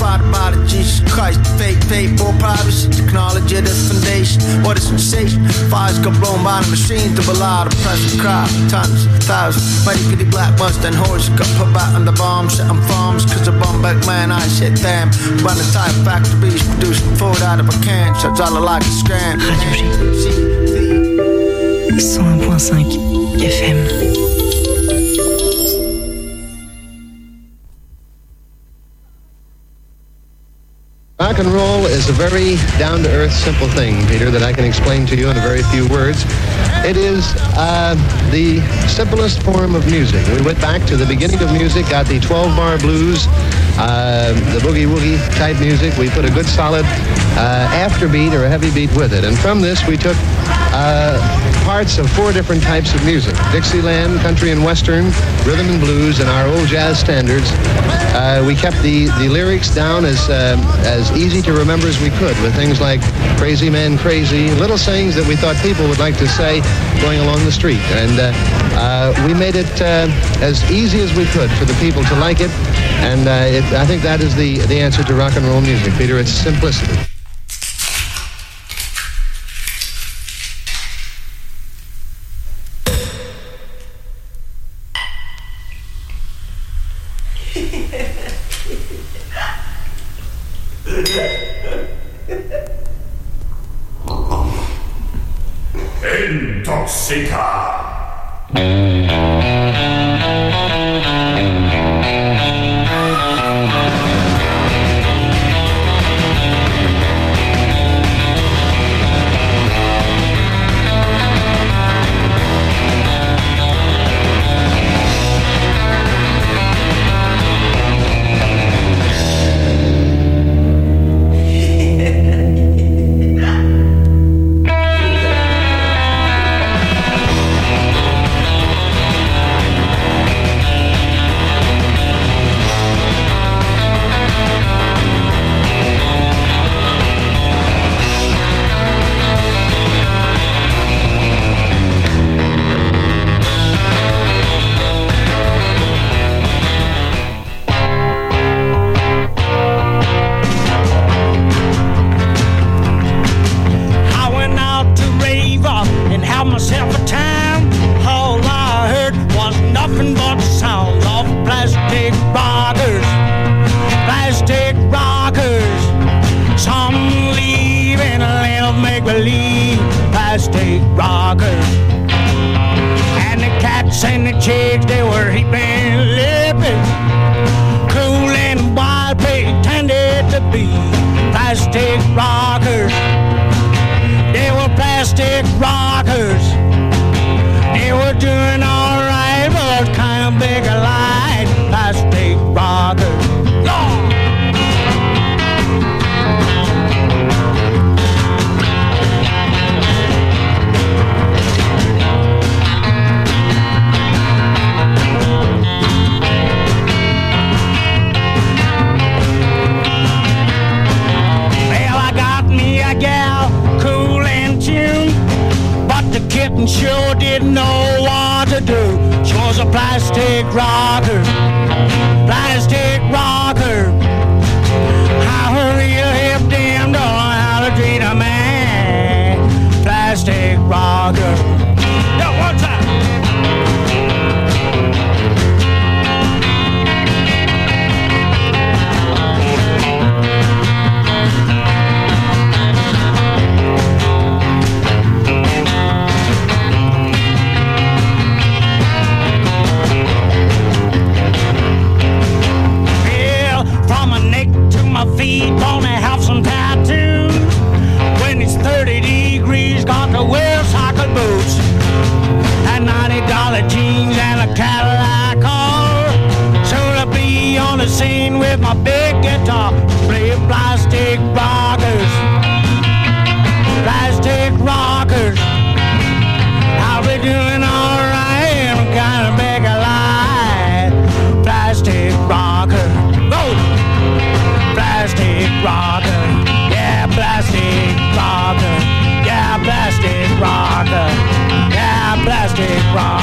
Father, body, Jesus Christ, fate, more privacy, technology, the foundation, what a sensation. Fires got blown by the machines, the ballad, the present crowd, tons, thousands. Mighty kitty black Mustang horse got put back on the bomb, setting farms, cause the bomb back man, I said damn. Run the type factories, producing food out of a can, shuts all the like a scram. 101.5 FM. Rock and roll is a very down-to-earth, simple thing, Peter, that I can explain to you in a very few words. It is the simplest form of music. We went back to the beginning of music, got the 12-bar blues, the boogie-woogie type music. We put a good solid afterbeat or a heavy beat with it. And from this, we took parts of 4 different types of music: Dixieland, country and western, rhythm and blues, and our old jazz standards. We kept the lyrics down as easy to remember as we could, with things like crazy man crazy, little sayings that we thought people would like to say going along the street. And we made it as easy as we could for the people to like it. And I think that is the answer to rock and roll music, Peter. It's simplicity.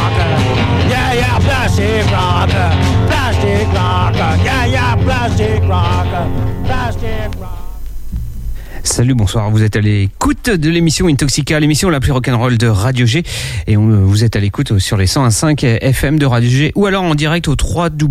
Plastic rocker, yeah, plastic Salut, bonsoir, vous êtes à l'écoute de l'émission Intoxica, l'émission la plus rock'n'roll de Radio G, et vous êtes à l'écoute sur les 101.5 FM de Radio G, ou alors en direct au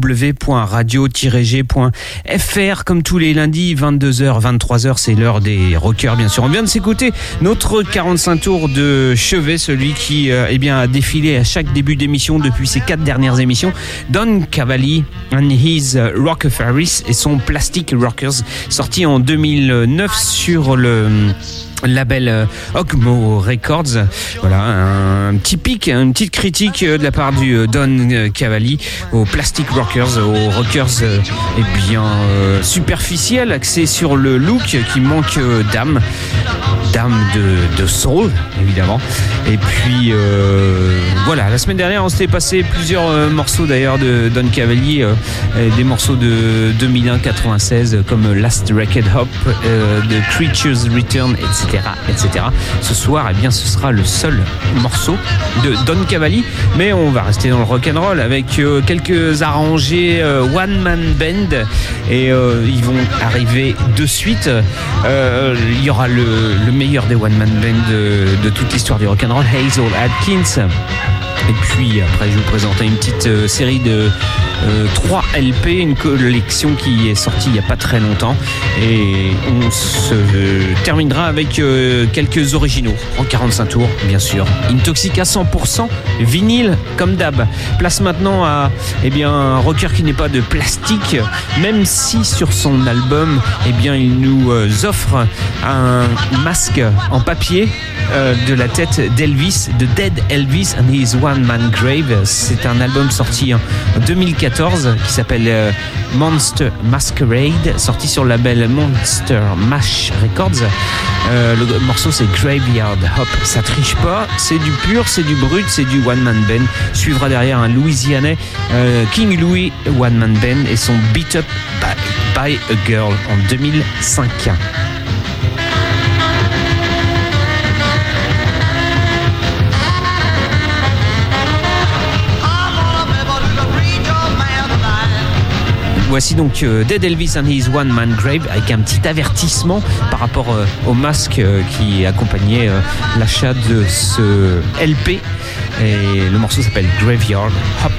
www.radio-g.fr, comme tous les lundis, 22h, 23h, c'est l'heure des rockers, bien sûr. On vient de s'écouter notre 45 tours de chevet, celui qui a défilé à chaque début d'émission depuis ces 4 dernières émissions, Don Cavalli and His Rockeferries et son Plastic Rockers, sorti en 2009 sur le label Ogmo Records. Voilà, un petit pic, une petite critique de la part du Don Cavalli aux Plastic Rockers, aux rockers superficiels, axés sur le look qui manque d'âme de soul, évidemment. Et puis voilà, la semaine dernière on s'était passé plusieurs morceaux d'ailleurs de Don Cavalli, des morceaux de 2001-96 comme Last Wrecked Hop, The Creature's Return, etc. Ce soir, ce sera le seul morceau de Don Cavalli, mais on va rester dans le rock'n'roll avec quelques arrangés one man band, et ils vont arriver de suite. Il y aura le meilleur des one man band de toute l'histoire du rock'n'roll, Hazel Adkins. Et puis après, je vais vous présenter une petite série de 3 LP, une collection qui est sortie il n'y a pas très longtemps. Et on se terminera avec quelques originaux en 45 tours, bien sûr. Intoxica 100% vinyle, comme d'hab. Place maintenant à un rocker qui n'est pas de plastique, même si sur son album, il nous offre un masque en papier de la tête d'Elvis, de Dead Elvis and His One Man Grave. C'est un album sorti en 2014 qui s'appelle Monster Masquerade, sorti sur le label Monster Mash Records. Le morceau c'est Graveyard Hop, ça triche pas, c'est du pur, c'est du brut, c'est du one man band. Suivra derrière un Louisianais, King Louis One Man Band, et son Beat Up by a Girl en 2005. Voici donc Dead Elvis and His One Man Grave, avec un petit avertissement par rapport au masque qui accompagnait l'achat de ce LP. Et le morceau s'appelle Graveyard Hop.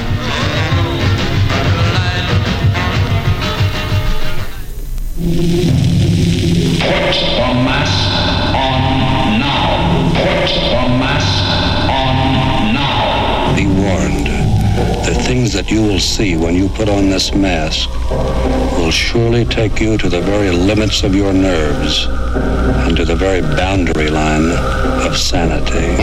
Put the mask on now. Put the mask on now. Be warned. The things that you will see when you put on this mask will surely take you to the very limits of your nerves and to the very boundary line of sanity.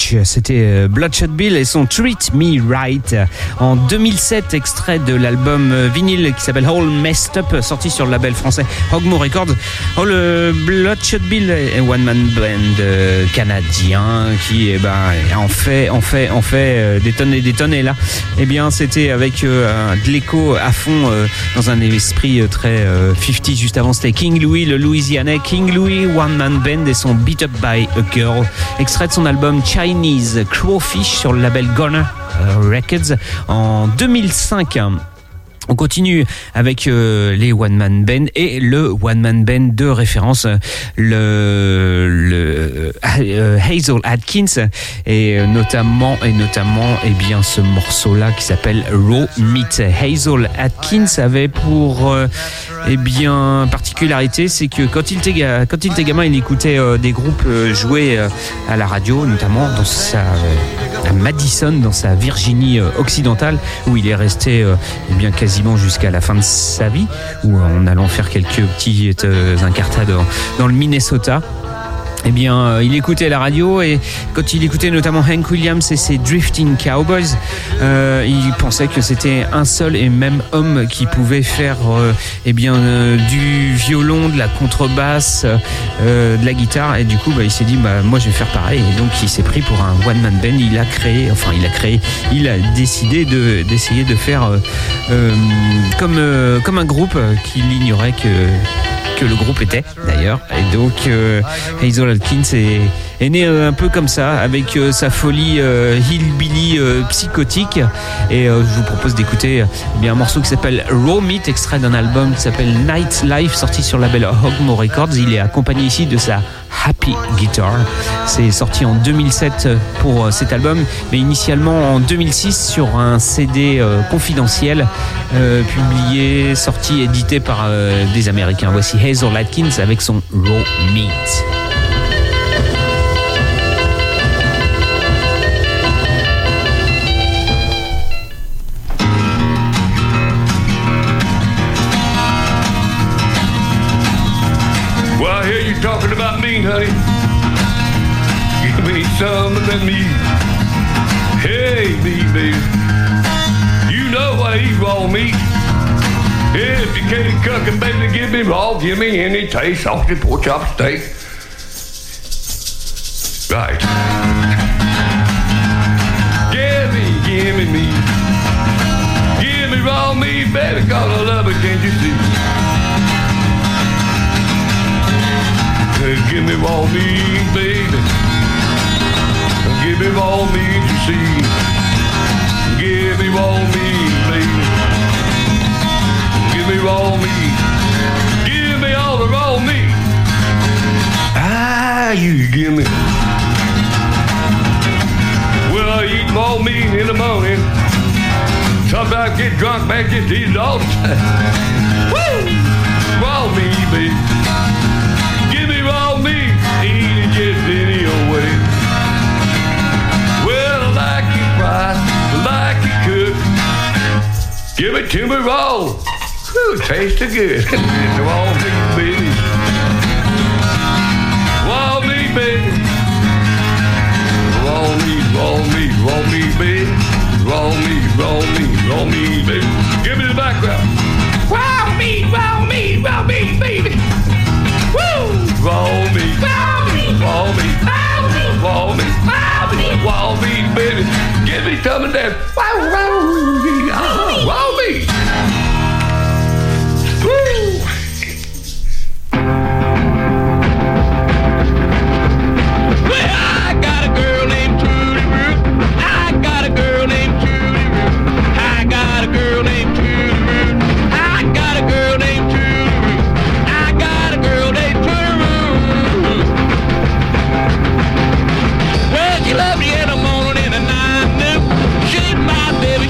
Edge. C'était Bloodshot Bill et son Treat Me Right. En 2007, extrait de l'album vinyle qui s'appelle All Messed Up, sorti sur le label français Hogmo Records. Le Bloodshot Bill est one man band canadien qui en fait des tonnes et là c'était avec de l'écho à fond dans un esprit très 50. Juste avant c'était King Louis, le Louisianais. King Louis one man band et son Beat Up by a Girl, extrait de son album Chinese Crowfish sur le label Gunner Records en 2005. On continue avec les one man band et le one man band de référence, le Hazel Atkins et notamment ce morceau là qui s'appelle Raw Meat. Hazel Atkins avait pour particularité, c'est que quand il était gamin, il écoutait des groupes jouer à la radio, notamment à Madison, dans sa Virginie occidentale, où il est resté quasiment jusqu'à la fin de sa vie, ou en allant faire quelques petites incartades dans le Minnesota. Il écoutait la radio et quand il écoutait notamment Hank Williams et ses Drifting Cowboys, il pensait que c'était un seul et même homme qui pouvait faire du violon, de la contrebasse, de la guitare, et du coup il s'est dit moi je vais faire pareil, et donc il s'est pris pour un one man band. Il a décidé d'essayer de faire comme un groupe qu'il ignorait que le groupe était d'ailleurs, et donc Hazel Atkins est né un peu comme ça, avec sa folie hillbilly psychotique, et je vous propose d'écouter un morceau qui s'appelle Raw Meat, extrait d'un album qui s'appelle Night Life, sorti sur le label Hogmo Records. Il est accompagné ici de sa Happy Guitar. C'est sorti en 2007 pour cet album, mais initialement en 2006 sur un CD confidentiel publié, sorti, édité par des Américains. Voici Hazel Atkins avec son Raw Meat. Talking about me, honey. Give me some of that meat. Hey, me, baby. You know I eat raw meat. If you can't cook it, baby, give me raw. Give me any taste. Sausage, pork chop, steak. Right. Give me meat. Give me raw meat, baby, 'cause I love it, can't you see? Give me raw meat, baby. Give me raw meat, you see. Give me raw meat, baby. Give me raw meat. Give me all the raw meat. You give me. Well, I eat raw meat in the morning. Sometimes I get drunk, man, just eat it all the time. Woo! Raw meat, baby. Raw meat, eat it just any old way. Well, I like it fried, I like it cooked. Give it to me raw. Ooh, it tastes good. It's raw meat, baby. Raw meat, baby. Raw meat, raw meat, raw meat, baby. Raw meat, raw meat, raw meat, baby. Give me the background. Raw meat, raw meat, raw meat, baby. Woo! Raw meat, raw meat, raw meat, raw meat, raw meat, raw meat, raw meat, baby. Give me some of that raw meat. Woo! Well, I got a girl named Trudy Root. I got a girl named Trudy Root. I got a girl named Trudy Root. I got a girl named Trudy Root. I got a girl named Trudy Root. Well, she loved me in the morning and the night. She's my baby.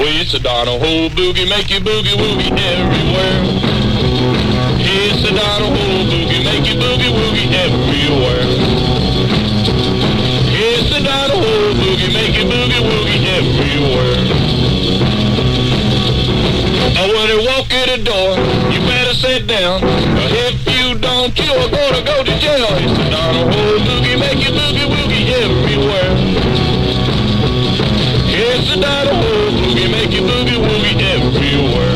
Well, it's a Donahoe boogie, make you boogie woogie everywhere. It's a Donahoe boogie, make you boogie woogie everywhere. It's a Donahoe boogie, make you boogie woogie everywhere. When you walk in the door, you better sit down. If you don't, you're gonna go to jail. It's a Donahoe boogie, make you boogie woogie everywhere. It's a Donahoe boogie, make you boogie woogie everywhere.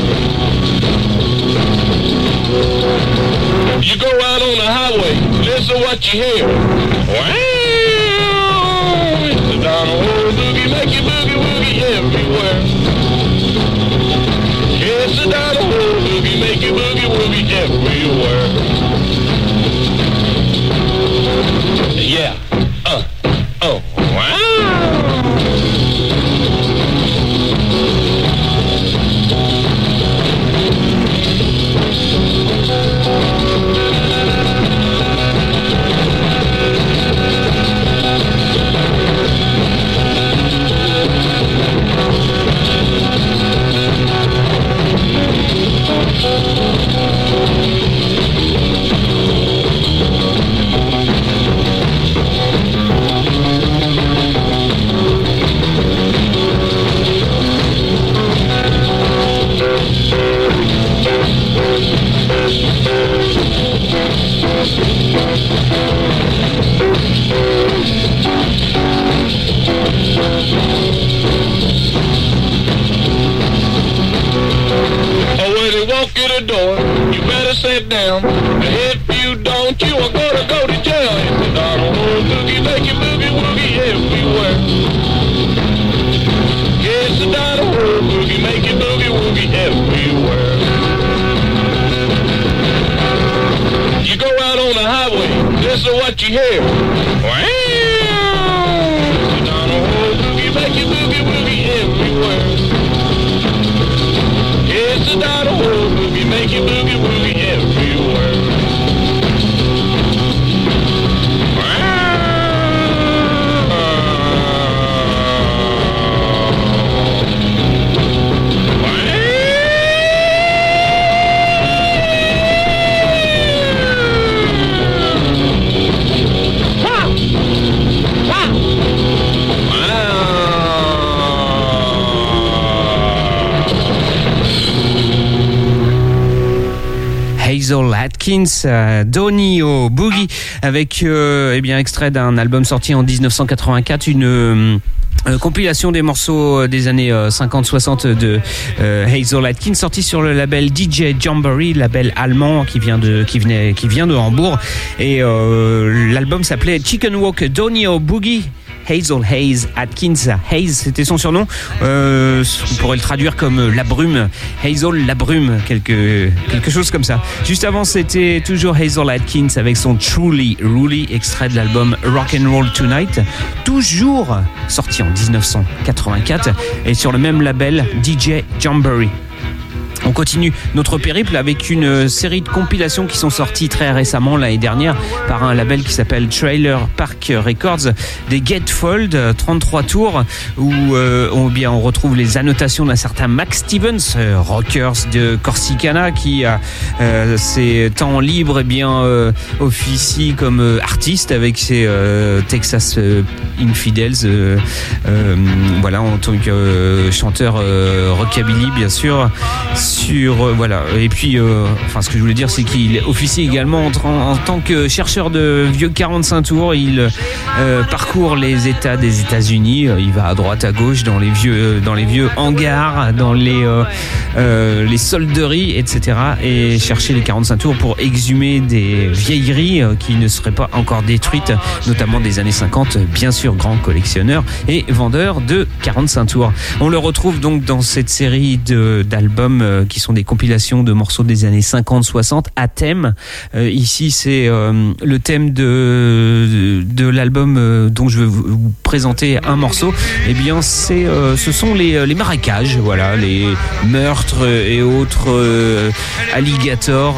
You go out on the highway, listen what you hear. Wow, it's a Donahoe boogie, make you boogie woogie everywhere. It's a Donahoe boogie, make you boogie woogie everywhere. Yeah, oh, wow. Door, you better sit down. If you don't, you are gonna go to jail. It's a Donahoe boogie, make you boogie woogie everywhere. It's a Donahoe boogie, make you boogie woogie everywhere. You go out on the highway, listen what you hear. Wow! It's a Donahoe boogie, make you boogie woogie everywhere. It's a Donahoe boogie, make you boogie woogie everywhere. Hazel Atkins, Donahoe Boogie, avec extrait d'un album sorti en 1984, une compilation des morceaux des années 50-60 de Hazel Atkins, sorti sur le label DJ Jamboree, label allemand qui vient de Hambourg, et l'album s'appelait Chicken Walk Donahoe Boogie. Hazel Hayes Atkins. Hayes, c'était son surnom. On pourrait le traduire comme la brume. Hazel la brume, quelque chose comme ça. Juste avant, c'était toujours Hazel Atkins avec son Truly Ruly, extrait de l'album Rock'n'Roll Tonight, toujours sorti en 1984 et sur le même label DJ Jamboree. On continue notre périple avec une série de compilations qui sont sorties très récemment l'année dernière par un label qui s'appelle Trailer Park Records, des Gatefold, 33 tours où on retrouve les annotations d'un certain Max Stevens, rockers de Corsicana, qui a ses temps libres officie comme artiste avec ses Texas Infidels, en tant que chanteur rockabilly bien sûr. Et puis ce que je voulais dire, c'est qu'il officie également en tant que chercheur de vieux 45 tours. Il parcourt les États des États-Unis, il va à droite à gauche dans les vieux hangars, dans les solderies, etc., et chercher les 45 tours pour exhumer des vieilleries qui ne seraient pas encore détruites, notamment des années 50, bien sûr, grand collectionneur et vendeur de 45 tours. On le retrouve donc dans cette série d'albums qui sont des compilations de morceaux des années 50-60 à thème. Ici, c'est le thème de l'album dont je vais vous présenter un morceau. Eh bien, ce sont les marécages, voilà, les meurtres et autres alligators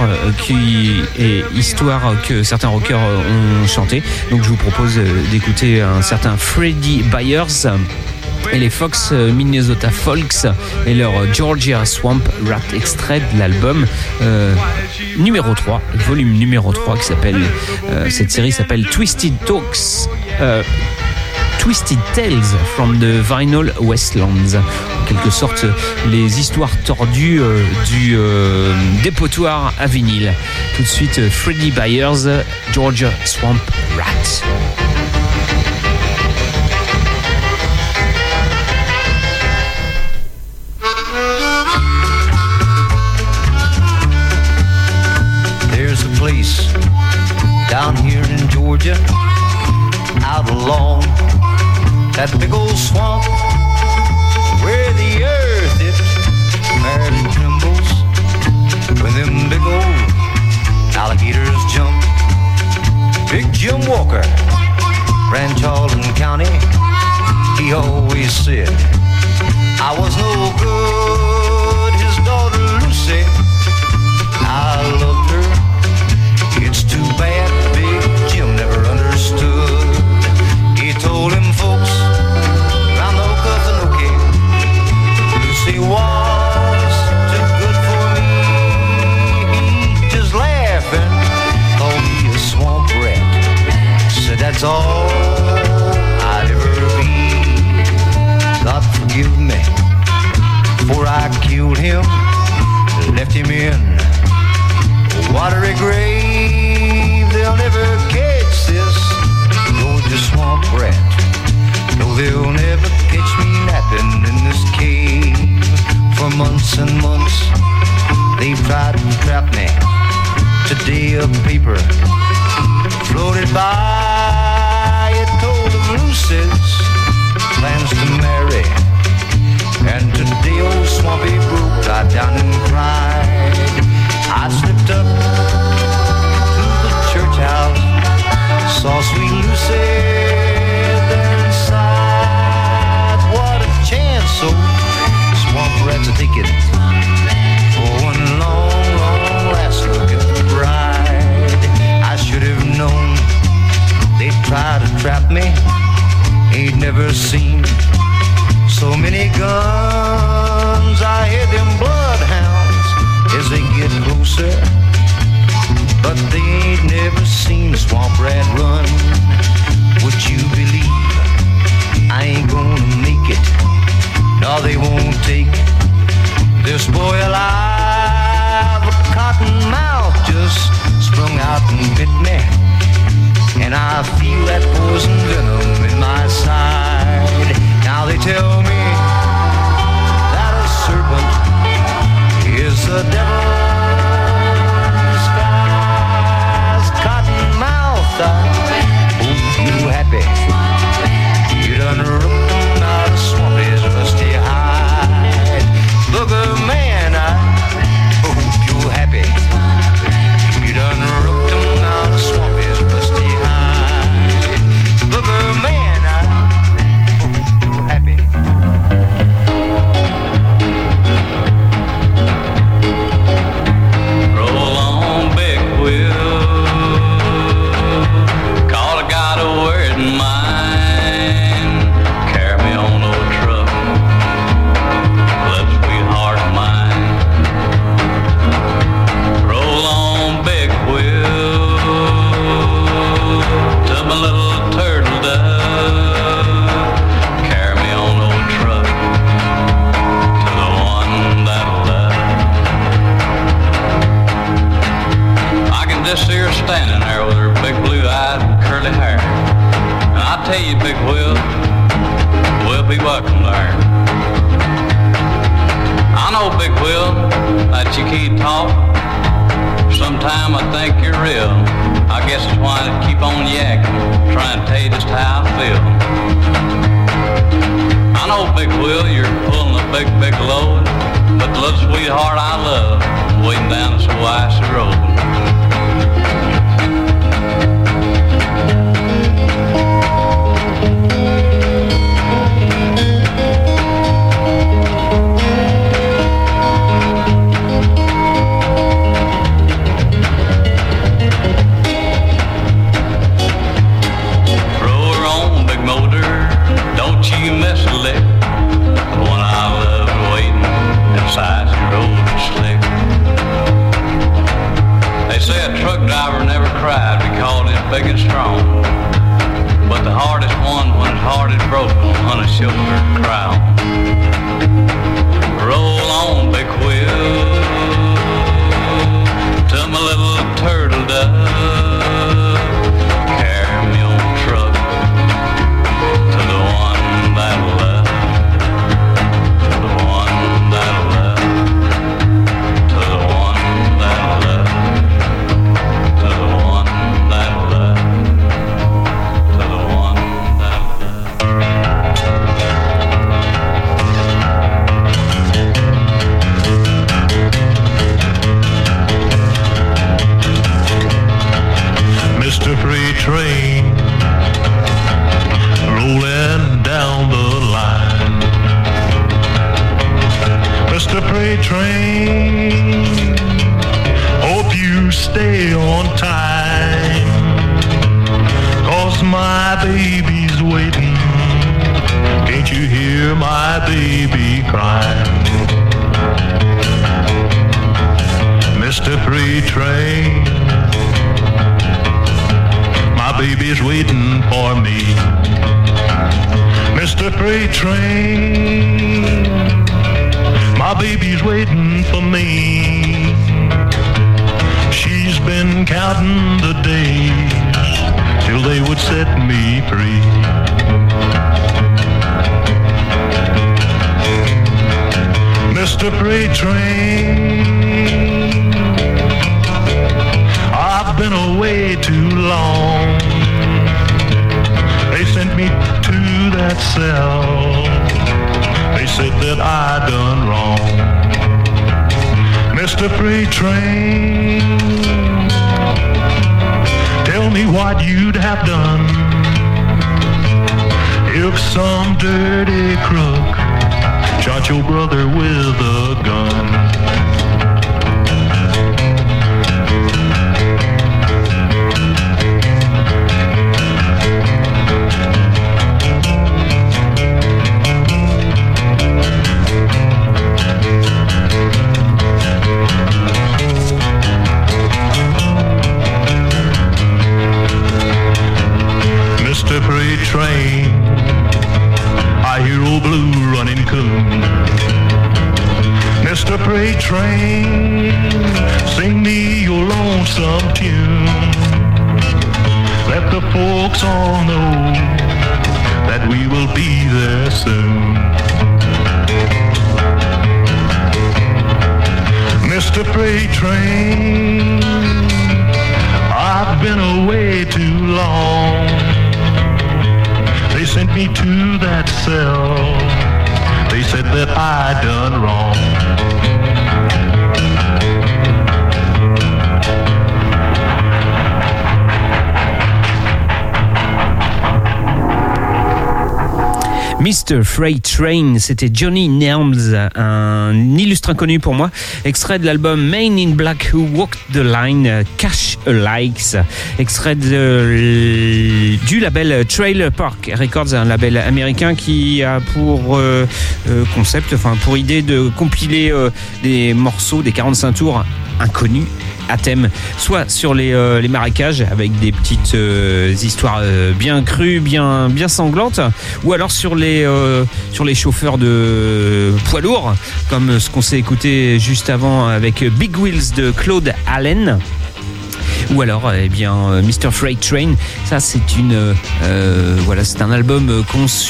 et histoires que certains rockers ont chanté. Donc, je vous propose d'écouter un certain Freddie Byers et les Fox Minnesota Folks et leur Georgia Swamp Rat, extrait de l'album numéro 3, volume numéro 3, qui s'appelle cette série s'appelle Twisted Tales from the Vinyl Wastelands. En quelque sorte, les histoires tordues du dépotoir à vinyle. Tout de suite, Freddie Byers, Georgia Swamp Rat. There's a place down here in Georgia, out along that big old swamp where the earth it merrily trembles when them big old alligators jump. Big Jim Walker ran Charlton County. He always said I was no good. His daughter Lucy, I loved her. It's too bad Big Jim never understood. He told him folks round the Okefenokee, Lucy was too good for me. He just laughing called me a swamp rat. Said that's all I'd ever be. God forgive me, for I killed him, left him in a watery grave. They'll never catch this Georgia swamp rat. No, they'll never catch me napping in this cave. For months and months they've tried to trap me. Today a paper floated by. It told of Lucy's plans to marry. And today old Swampy broke right down and cried. I slipped up to the church house, saw sweet Lucy there inside. What a chance, so swamp rats are taking for one long, long last look at the bride. I should have known they'd try to trap me. Ain't never seen so many guns. I hear them bloodhounds as they get closer, but they ain't never seen a swamp rat run. Would you believe I ain't gonna make it? No, they won't take this boy alive. A cotton mouth just sprung out and bit me, and I feel that poison venom in my side. Now they tell me that a serpent is the devil in disguise. Cotton mouth, I hope you happy. You done rooked him out of Swampy's rusty hide. Booger man, I hope you happy. You done rooked him out of Swampy's rusty hide. Booger man, I hope you happy. Roll on, big wheel. Call a guy to wear it in mine. Carry me on old truck. Love sweetheart of mine. Roll on, big wheel. To my little turtle dove. Carry me on old truck. To the one that I love. I can just see her standing there with her big blue eyes and curly hair. And I tell you, Big Will, we'll be welcome there. I know, Big Will, that you can't talk. Sometime I think you're real. I guess it's why I keep on yakking, trying to tell you just how I feel. I know, Big Will, you're pulling a big, big load, but the little sweetheart I love, waiting down this icy road. Roll her on, big motor, don't you miss a lick. freight train, hope you stay on time, 'cause my baby's waiting. Can't you hear my baby crying? Mr. Freight Train, my baby's waiting for me. Mr. Freight Train, my baby's waiting for me. She's been counting the days till they would set me free. Mr. Freight Train, I've been away too long. They sent me to that cell. They said that I done wrong. Mr. Freight Train, tell me what you'd have done if some dirty crook shot your brother with a gun. Mr. Freight Train, I hear old Blue running coon. Mr. Freight Train, sing me your lonesome tune. Let the folks all know that we will be there soon. Mr. Freight Train, I've been away too long. They sent me to that cell. They said that I done wrong. Mr. Freight Train, c'était Johnny Nelms, un illustre inconnu pour moi, extrait de l'album Man in Black Who Walked the Line, Cash Likes, extrait du label Trailer Park Records, un label américain qui a pour concept, enfin pour idée de compiler des morceaux, des 45 tours inconnus à thème, soit sur les marécages avec des petites histoires bien crues, bien sanglantes, ou alors sur les chauffeurs de poids lourds, comme ce qu'on s'est écouté juste avant avec Big Wheels de Claude Allen. Ou alors, eh bien, Mr. Freight Train, ça c'est c'est un album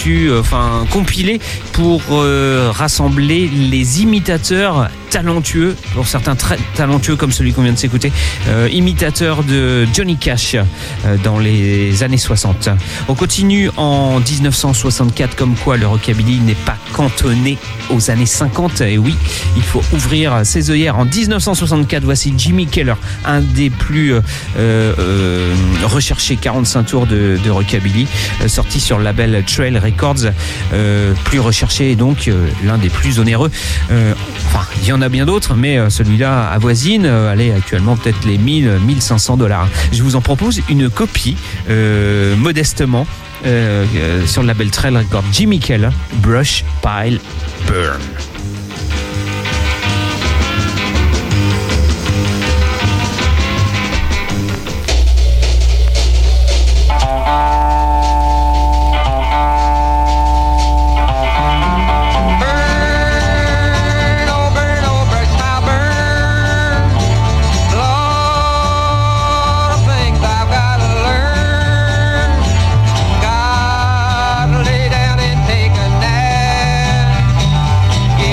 compilé pour rassembler les imitateurs talentueux, pour certains très talentueux comme celui qu'on vient de s'écouter, imitateurs de Johnny Cash dans les années 60. On continue en 1964, comme quoi le rockabilly n'est pas cantonné aux années 50. Et oui, il faut ouvrir ses œillères. En 1964, voici Jimmy Keller, un des plus recherchés 45 tours de rockabilly, sorti sur le label Trail Records, plus recherché et donc l'un des plus onéreux. Il y en a bien d'autres, mais celui-là avoisine, actuellement peut-être les $1,500. Je vous en propose une copie modestement sur le label Trail Records. Jimmy Keller, Brush, Pile, Burn. Lay down and take a nap.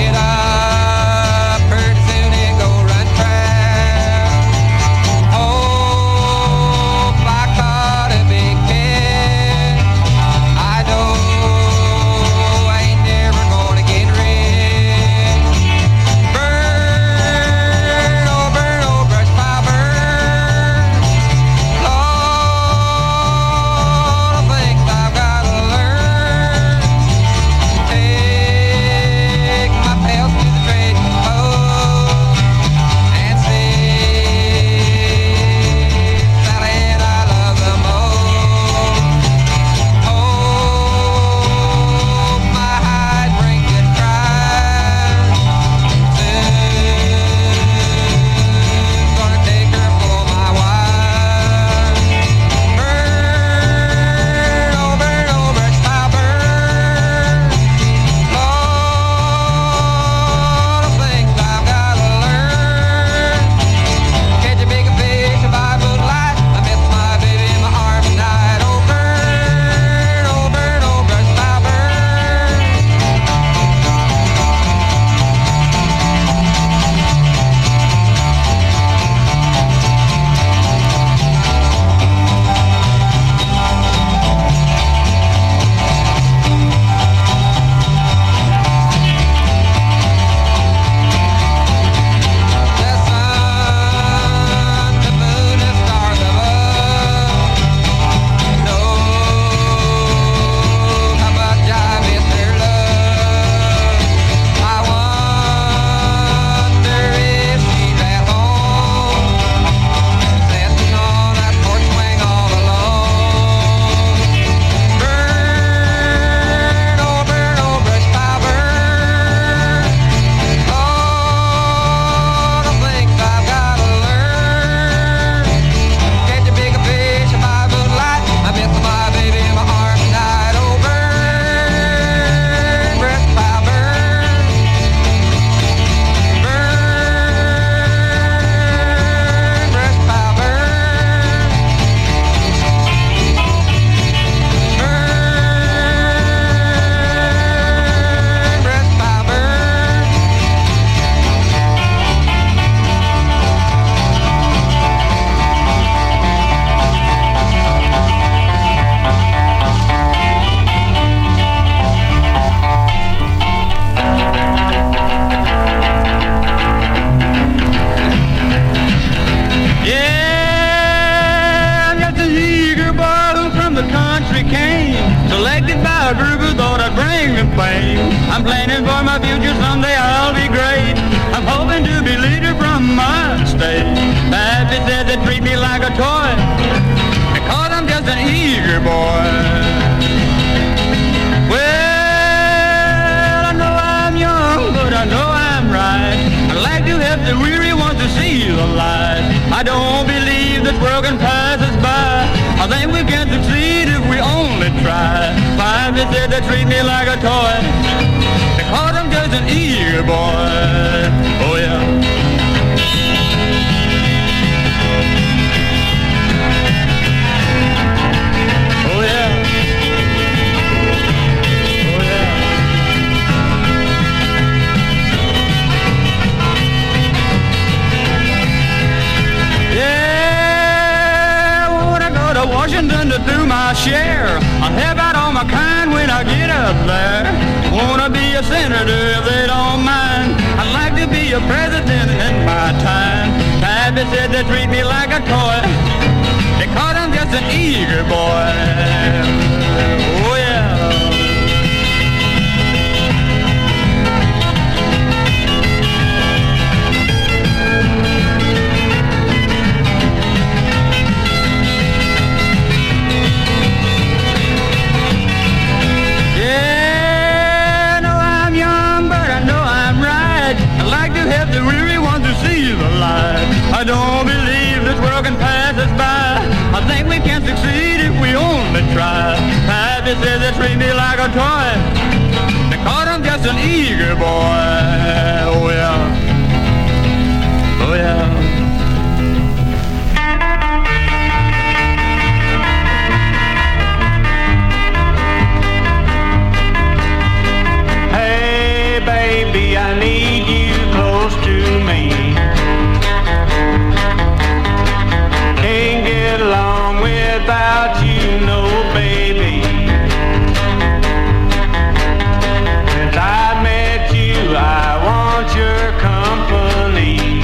eager boy. Well, I know I'm young, but I know I'm right. I like to help the weary ones to see the light. I don't believe this world can pass us by. I think we can succeed if we only try. Finally said they treat me like a toy because I'm just an eager boy. Oh yeah. Oh yeah. Oh yeah. Yeah, when I go to Washington to do my share, I'll help out all my kind when I get up there. Wanna be a senator if they don't mind. I'd like to be a president in my time. Pappy said they treat me like a toy because I'm just an eager boy. Oh yeah. Help the weary ones to see the light. I don't believe this world can pass us by. I think we can succeed if we only try. Pappy says they treat me like a toy because I'm just an eager boy. Oh yeah. Oh yeah. Hey baby, I need you close to me. Can't get along without you, no baby. Since I met you, I want your company.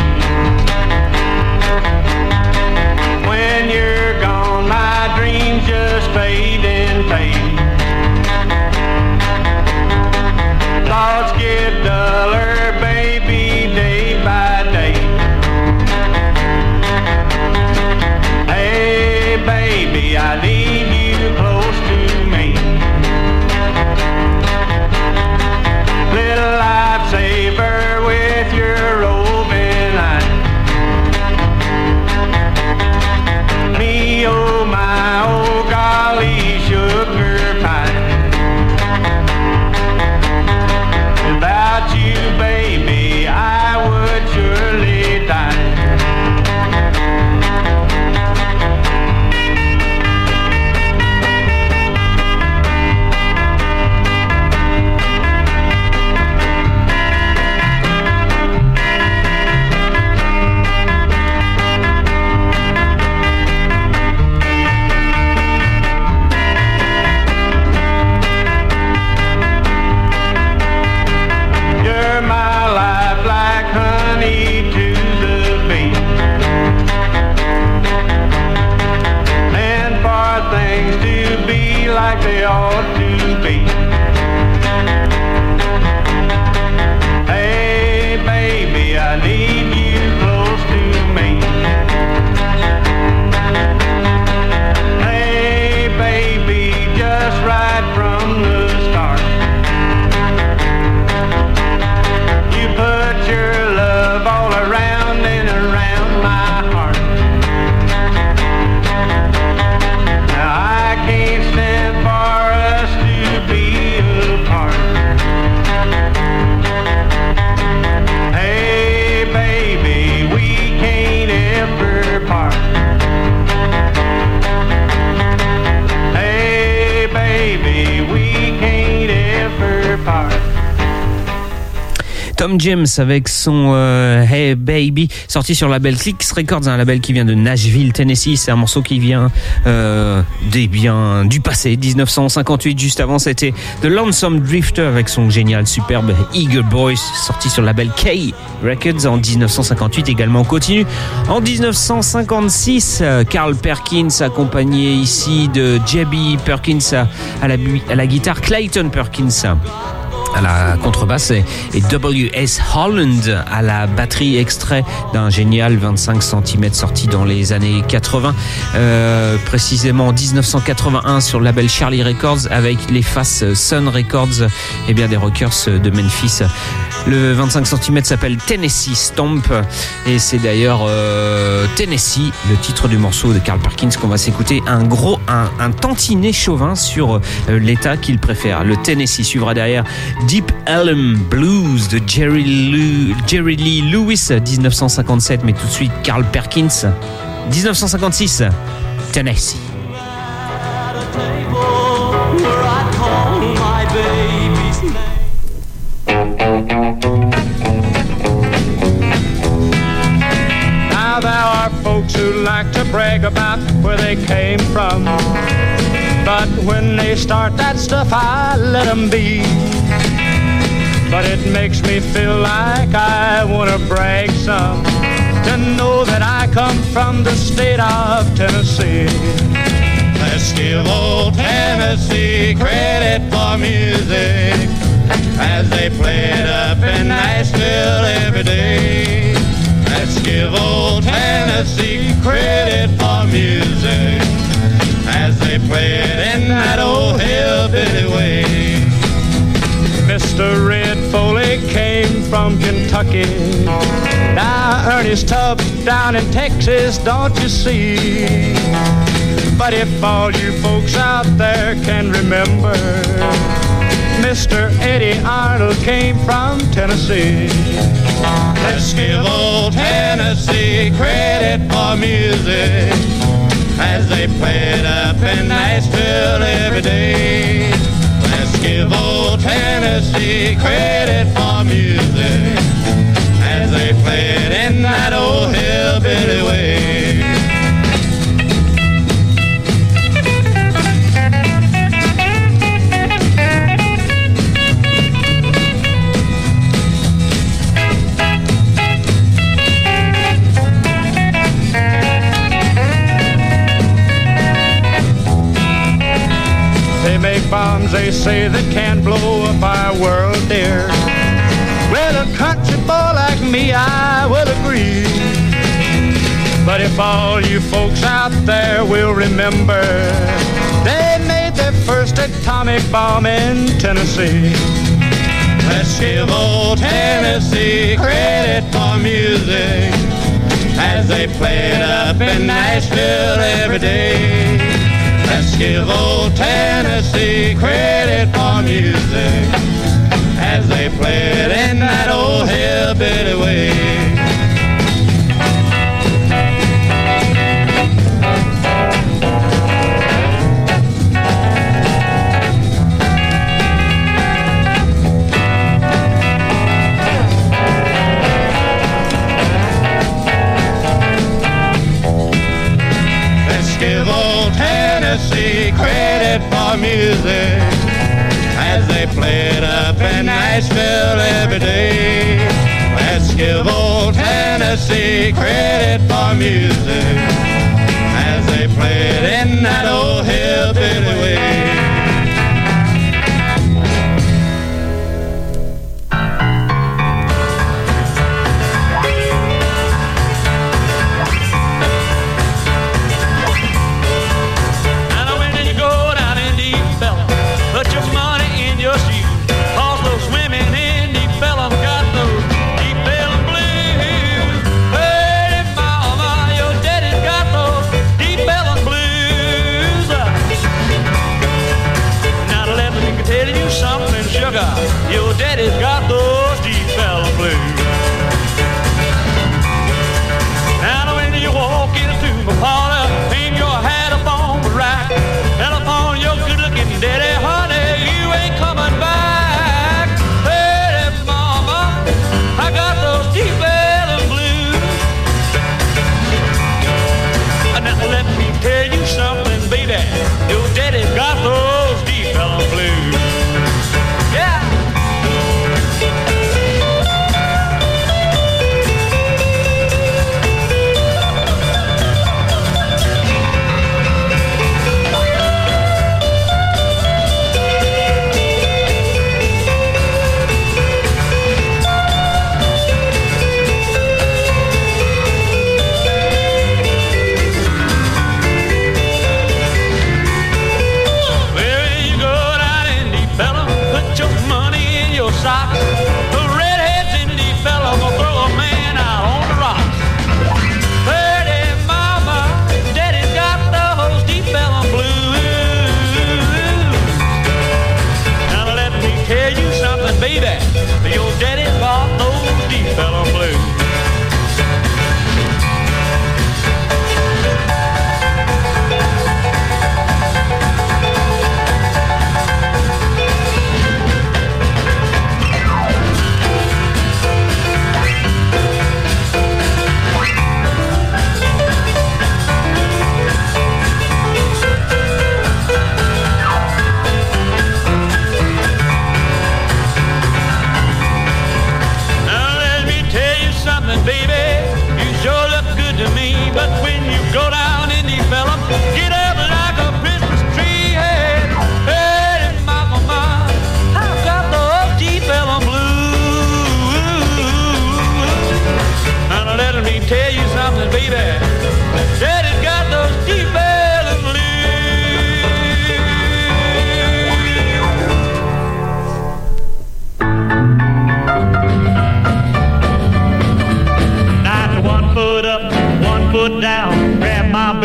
When you're gone, my dreams just fade and fade. Thoughts get duller, baby, day by day. Hey, baby, I need you close to me. Little lifesaver with your roving eye. Me, oh my, oh golly, sugar pie. Without you, baby, I would surely die. You're my life like honey to the bee. And for things to be like they ought to be. Hey baby, I need you close to me. Hey baby, just right from the start. You put your love all around and around my heart. Now I can't stand for us to be apart. Hey baby, we can't ever part. Hey baby, we can't ever part. Tom James avec son Hey Baby, sorti sur le label Clicks Records, un label qui vient de Nashville, Tennessee. C'est un morceau qui vient du passé, 1958. Juste avant, c'était The Lonesome Drifter avec son génial, superbe Eager Boy, sorti sur le label K Records en 1958. Également, on continue. En 1956, Carl Perkins, accompagné ici de J.B. Perkins à la guitare, Clayton Perkins à la contrebasse et W.S. Holland à la batterie, extrait d'un génial 25 cm sorti dans les années 80, précisément en 1981 sur le label Charlie Records avec les faces Sun Records, et bien des rockers de Memphis. Le 25 cm s'appelle Tennessee Stomp et c'est d'ailleurs Tennessee, le titre du morceau de Carl Perkins qu'on va s'écouter, un tantinet chauvin sur l'état qu'il préfère. Le Tennessee suivra derrière Deep Ellum Blues de Jerry Lee Lewis 1957, mais tout de suite Carl Perkins 1956, Tennessee. Now there are folks who like to brag about where they came from, but when they start that stuff I let them be. But it makes me feel like I want to brag some, to know that I come from the state of Tennessee. Let's give old Tennessee credit for music, as they play it up in Nashville every day. Let's give old Tennessee credit for music, as they play it in that old hillbilly way. Mr. Red Foley came from Kentucky. Now Ernest Tubbs down in Texas, don't you see? But if all you folks out there can remember, Mr. Eddie Arnold came from Tennessee. Let's give old Tennessee credit for music, as they play it up in Nashville every day. Let's give old Tennessee credit for music, as they play it in that old hillbilly way. Make bombs, they say, that can blow up our world, dear. Well, a country boy like me, I will agree. But if all you folks out there will remember, they made their first atomic bomb in Tennessee. Let's give old Tennessee credit for music, as they play it up in Nashville every day. Let's give old Tennessee credit for music, as they play it in that old hillbilly way. Let's give old Tennessee credit for music, as they play it up in Nashville every day. Let's give old Tennessee credit for music, as they play it in that old hillbilly way. Daddy's got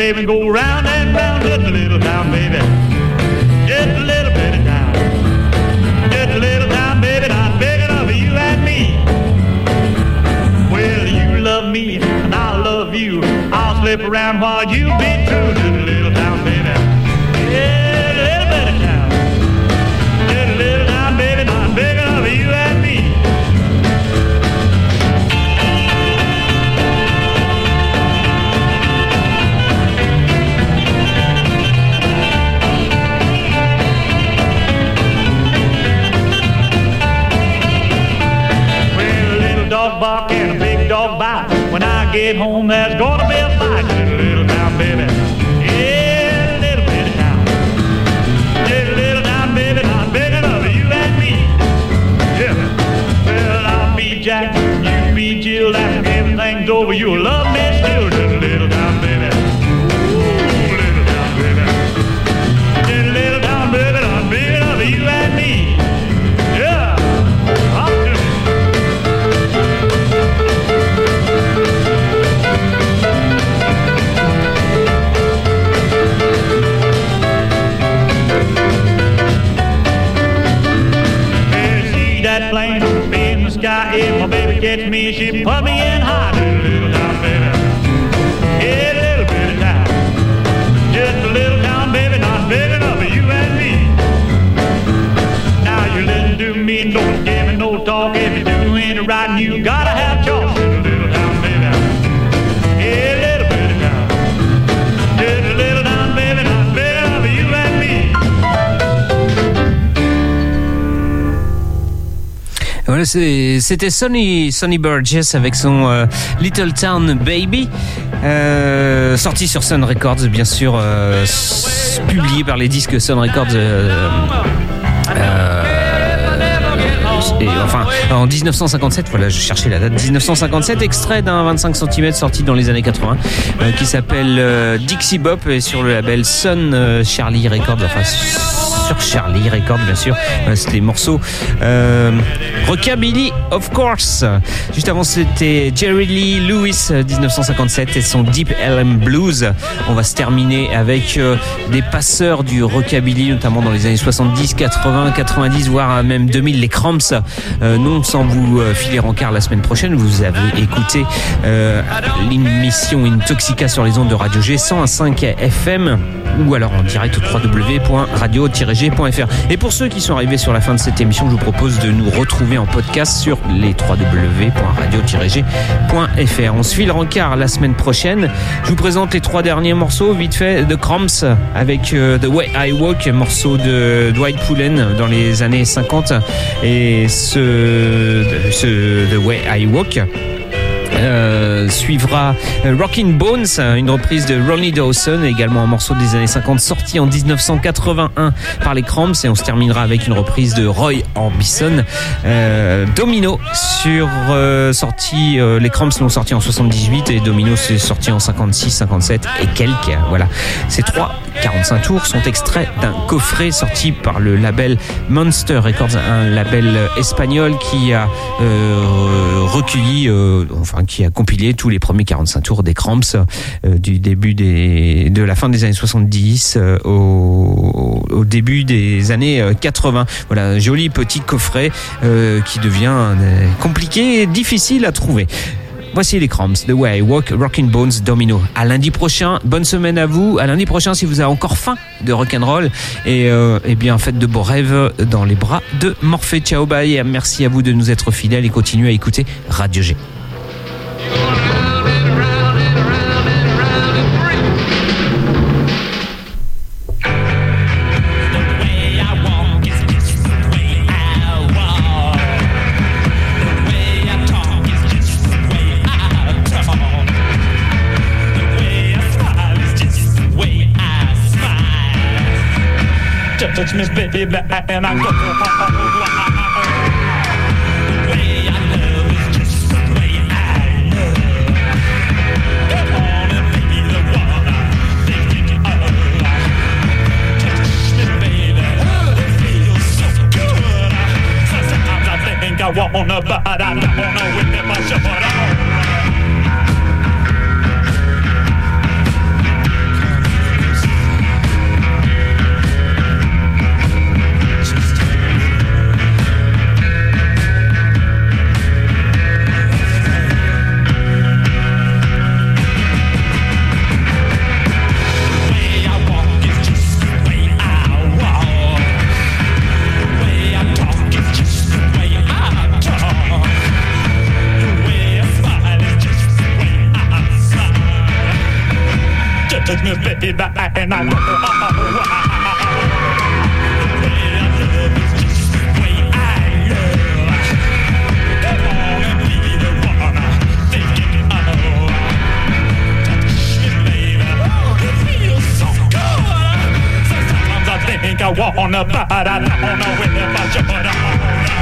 baby, go round and round, just a little town, baby. Just a little bit of town. Just a little town, baby, not big enough for you and me. Well, you love me, and I'll love you. I'll slip around while you be true to the little town, baby. Yeah, a little bit of town. Just a little town, baby, not big enough for you and me. Dog bark and a big dog bite. When I get home, there's gonna be a fight in a little town, baby. Yeah, a little bit of town. Just a little town, baby, not big enough for you and me. Yeah. Well, I'll be Jack, you be Jill. After everything's over, you'll love me still. Just a little town, baby. Ooh, little town, baby. Just a little town, baby, not big enough for you and me. Yeah. I'll do it. That plane up in the sky. If my baby gets me, she put me in high. Just a little town, baby. Yeah, a little bit of town. Just a little town, baby, not big enough for you and me. Now you listen to me and don't give me no talk. If you do any right, you gotta have chalk. Just a little town, baby. Yeah, a little bit of town. Just a little town, baby, not big enough for you and me. Voilà, c'était Sonny Burgess avec son Little Town Baby, sorti sur Sun Records, bien sûr, publié par les disques Sun Records. Et enfin, en 1957, voilà, je cherchais la date, 1957, extrait d'un 25 cm sorti dans les années 80, qui s'appelle Dixie Bop, et sur le label Sun Charlie Records, enfin sur Charlie Records, bien sûr. C'était morceau Rockabilly, of course. Juste avant, c'était Jerry Lee Lewis, 1957, et son Deep Ellum Blues. On va se terminer avec des passeurs du rockabilly, notamment dans les années 70, 80, 90, voire même 2000, les Cramps. Non, sans vous filer en quart la semaine prochaine, vous avez écouté l'émission Intoxica sur les ondes de Radio G 101.5 FM, ou alors en direct au www.radio-g.fr. Et pour ceux qui sont arrivés sur la fin de cette émission, je vous propose de nous retrouver en podcast sur les www.radio-g.fr. On se file en quart la semaine prochaine. Je vous présente les 3 derniers morceaux, vite fait, de Cramps avec The Way I Walk, morceau de Dwight Pullen dans les années 50, et ce The Way I Walk. Suivra Rockin' Bones, une reprise de Ronnie Dawson, également un morceau des années 50 sorti en 1981 par les Cramps, et on se terminera avec une reprise de Roy Orbison, Domino, sur sorti, les Cramps l'ont sorti en 78 et Domino c'est sorti en 56, 57 et quelques. Voilà, ces 45 tours sont extraits d'un coffret sorti par le label Monster Records, un label espagnol qui a recueilli, qui a compilé tous les premiers 45 tours des Cramps du début de la fin des années 70 au début des années 80. Voilà, un joli petit coffret qui devient compliqué et difficile à trouver. Voici les Cramps, The Way I Walk, Rockin' Bones, Domino. À lundi prochain, bonne semaine à vous. À lundi prochain, si vous avez encore faim de rock'n'roll, et bien faites de beaux rêves dans les bras de Morphée. Ciao, bye. Merci à vous de nous être fidèles et continuez à écouter Radio G. Touch me, baby, and I go. I wanna, but I don't wanna whip my short on. me, baby, and I know. I think I wanna, but I don't know if I should.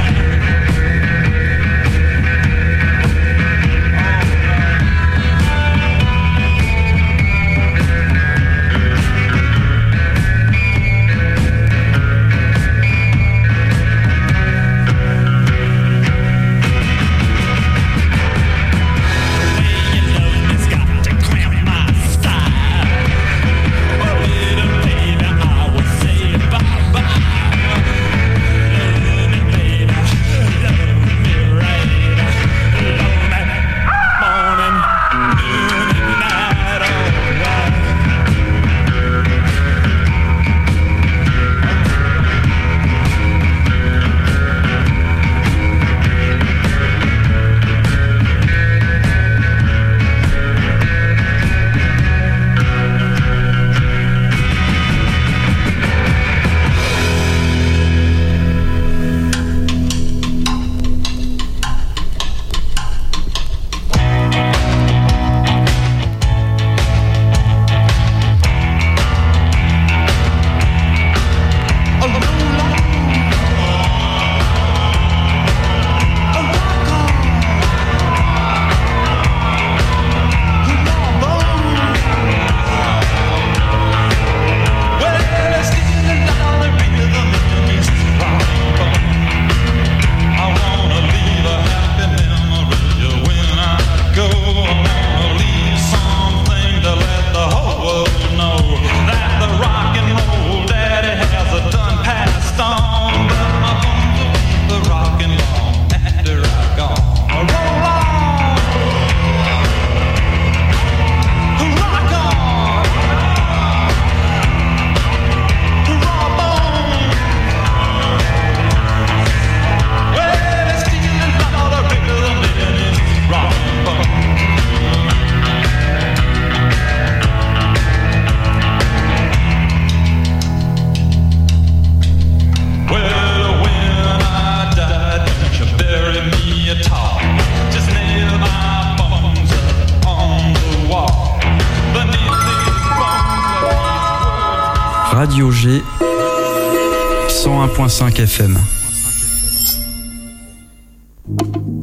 Radio G 101.5 FM.